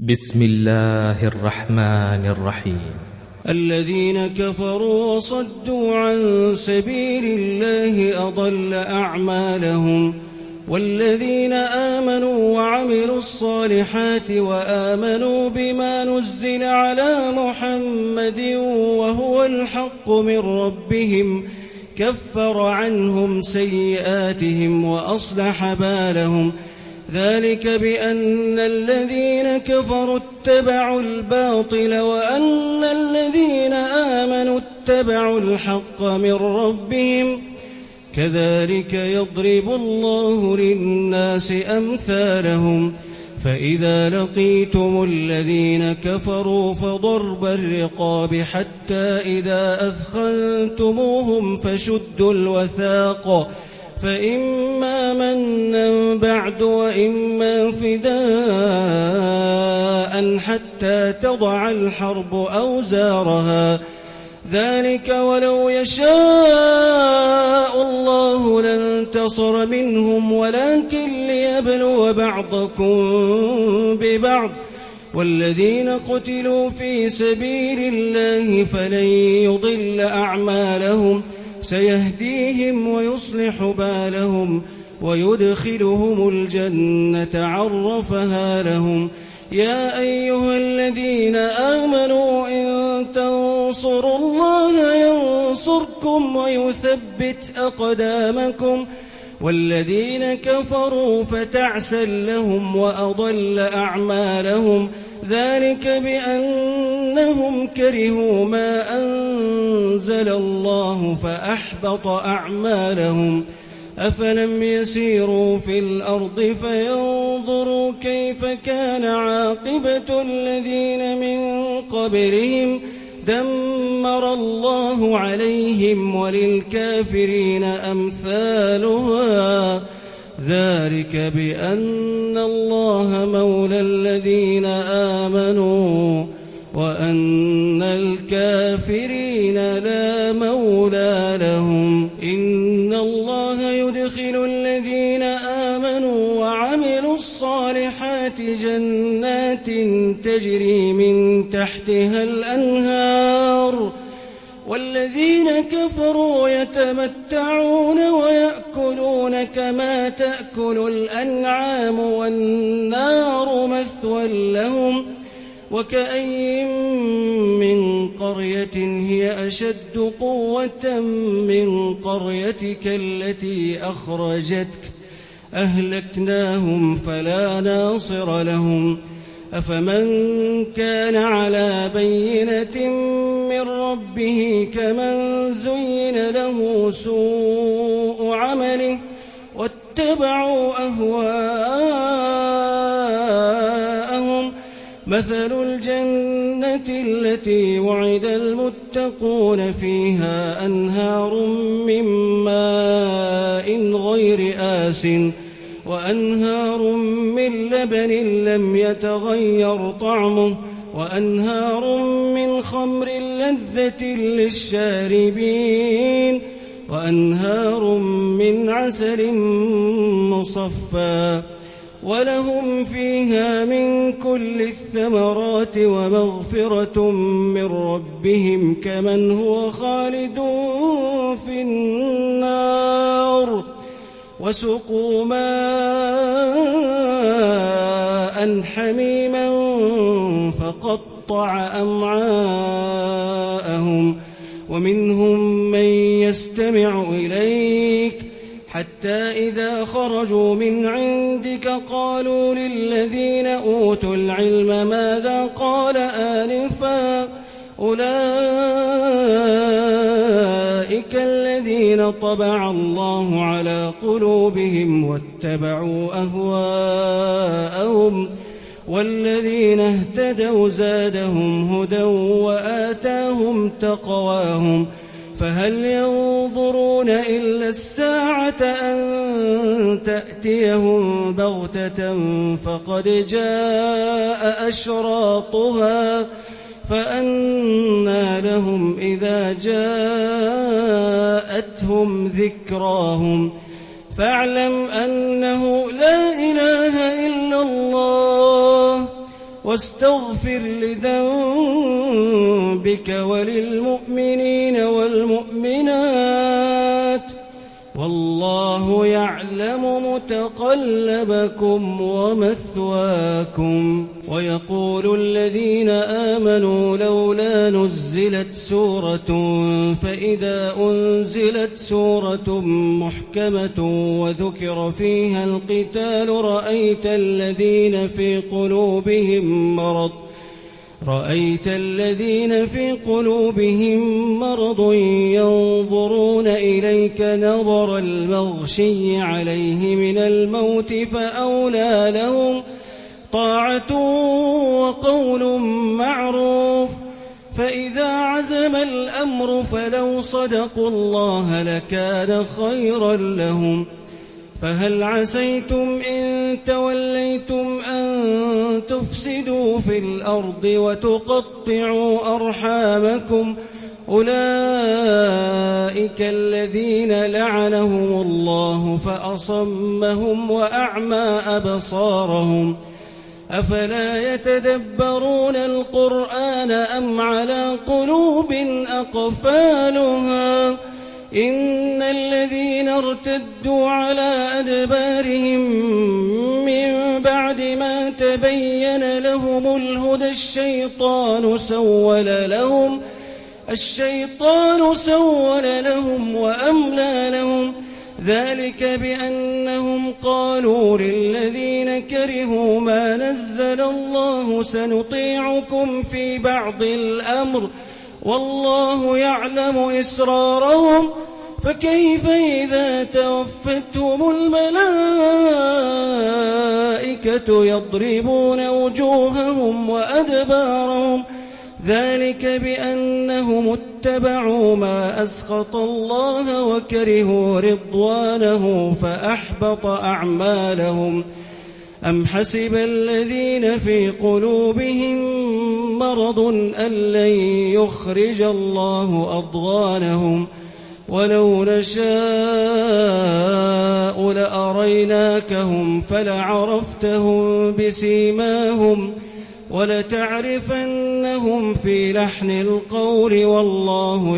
بسم الله الرحمن الرحيم. الذين كفروا وصدوا عن سبيل الله أضل أعمالهم، والذين آمنوا وعملوا الصالحات وآمنوا بما نزل على محمد وهو الحق من ربهم كفر عنهم سيئاتهم وأصلح بالهم. ذلك بأن الذين كفروا اتبعوا الباطل وأن الذين آمنوا اتبعوا الحق من ربهم. كذلك يضرب الله للناس أمثالهم. فإذا لقيتم الذين كفروا فضرب الرقاب حتى إذا أثخنتموهم فشدوا الوثاق، فإما منا بعد وإما فداء حتى تضع الحرب أوزارها. ذلك ولو يشاء الله لانتصر منهم ولكن ليبلو بعضكم ببعض. والذين قتلوا في سبيل الله فلن يضل أعمالهم، سيهديهم ويصلح بالهم ويدخلهم الجنة عرفها لهم. يا أيها الذين آمنوا إن تنصروا الله ينصركم ويثبت أقدامكم. والذين كفروا فتعسا لهم وأضل أعمالهم. ذلك بأنهم كرهوا ما أنزل الله فأحبط أعمالهم. أفلم يسيروا في الأرض فينظروا كيف كان عاقبة الذين من قبلهم دمر الله عليهم وللكافرين أمثالها. ذلك بأن الله مولى الذين آمنوا وأن الكافرين لا مولى لهم. إن الله يدخل الذين آمنوا وعملوا الصالحات جنات تجري من تحتها الأنهار، والذين كفروا يتمتعون ويأكلون كما تأكل الأنعام والنار مثوى لهم. وكأين من قرية هي أشد قوة من قريتك التي أخرجتك أهلكناهم فلا ناصر لهم. أفمن كان على بينة من ربه كمن زين له سوء عمله واتبعوا أهواءهم. مثل الجنة التي وعد المتقون فيها أنهار من ماء غير آسٍ وأنهار من لبن لم يتغير طعمه وأنهار من خمر لذة للشاربين وأنهار من عسل مصفى ولهم فيها من كل الثمرات ومغفرة من ربهم كمن هو خالد في النار. وسقوا ماء حميما فقطع أمعاءهم. ومنهم من يستمع إليك حتى إذا خرجوا من عندك قالوا للذين أوتوا العلم ماذا قال آنفا. أولئك الذين طبع الله على قلوبهم واتبعوا أهواءهم. والذين اهتدوا زادهم هدى وآتاهم تقواهم. فهل ينظرون إلا الساعة أن تأتيهم بغتة فقد جاء أشراطها فأنى لهم إذا جاءتهم ذكراهم. فاعلم أنه لا إله إلا الله واستغفر لذنبك وللمؤمنين والمؤمنات والله يعلم متقلبكم ومثواكم. ويقول الذين آمنوا لولا نزلت سورة فإذا أنزلت سورة محكمة وذكر فيها القتال رأيت الذين في قلوبهم مرض ينظرون إليك نظر المغشي عليه من الموت فأولى لهم طاعة وقول معروف. فإذا عزم الأمر فلو صدقوا الله لكان خيرا لهم. فهل عسيتم إن توليتم أن تفسدوا في الأرض وتقطعوا أرحامكم أولئك الذين لعنهم الله فأصمهم وأعمى أبصارهم أفلا يتدبرون القرآن أم على قلوب أقفالها إن الذين ارتدوا على أدبارهم من بعد ما تبين لهم الهدى الشيطان سول لهم وأملى لهم ذلك بأنهم قالوا للذين كرهوا ما نزل الله سنطيعكم في بعض الأمر والله يعلم إسرارهم فكيف إذا توفتهم الملائكة يضربون وجوههم وأدبارهم ذلك بأنهم اتبعوا ما أسخط الله وكرهوا رضوانه فأحبط أعمالهم. أم حسب الذين في قلوبهم مرض أن لن يخرج الله أضغانهم ولو نشاء لأريناكهم فلعرفتهم بسيماهم ولتعرفنهم في لحن القول والله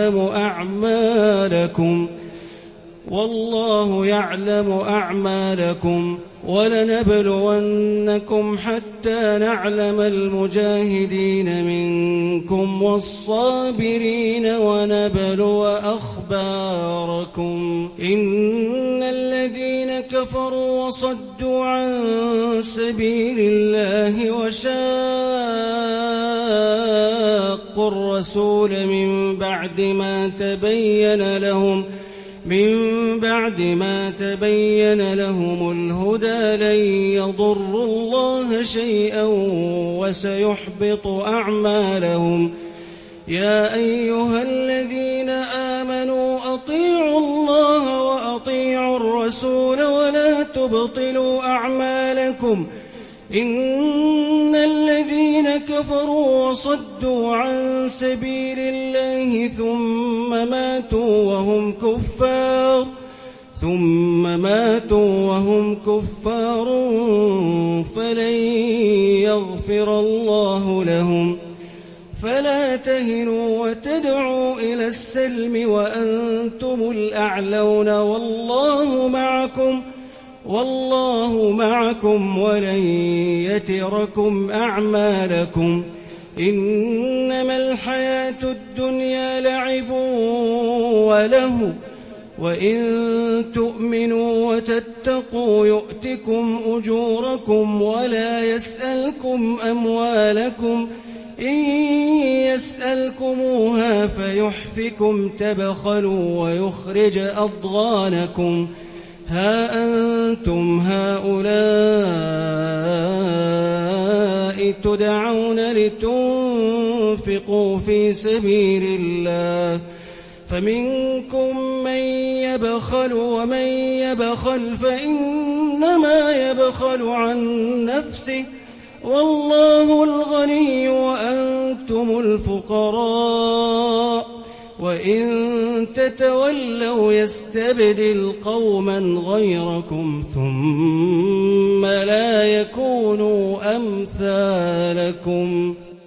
يعلم أعمالكم ولنبلونكم حتى نعلم المجاهدين منكم والصابرين ونبلو أخباركم. إن الذين كفروا وصدوا عن سبيل الله وشاقوا الرسول من بعد ما تبين لهم الهدى لن يضروا الله شيئا وسيحبط أعمالهم. يا أيها الذين آمنوا أطيعوا الله وأطيعوا الرسول ولا تبطلوا أعمالكم إن الذين كفروا وصدوا عن سبيل الله ثم ماتوا وهم كفار فلن يغفر الله لهم. فلا تهنوا وتدعوا إلى السلم وأنتم الأعلون والله معكم ولن يتركم أعمالكم. إنما الحياة الدنيا لعب وله وإن تؤمنوا وتتقوا يؤتكم أجوركم ولا يسألكم أموالكم إن يسألكموها فيحفكم تبخلوا ويخرج أضغانكم. ها أنتم هؤلاء تدعون لتنفقوا في سبيل الله فمنكم من يبخل ومن يبخل فإنما يبخل عن نفسه والله الغني وأنتم الفقراء وإن تتولوا يستبدل قوما غيركم ثم لا يكونوا أمثالكم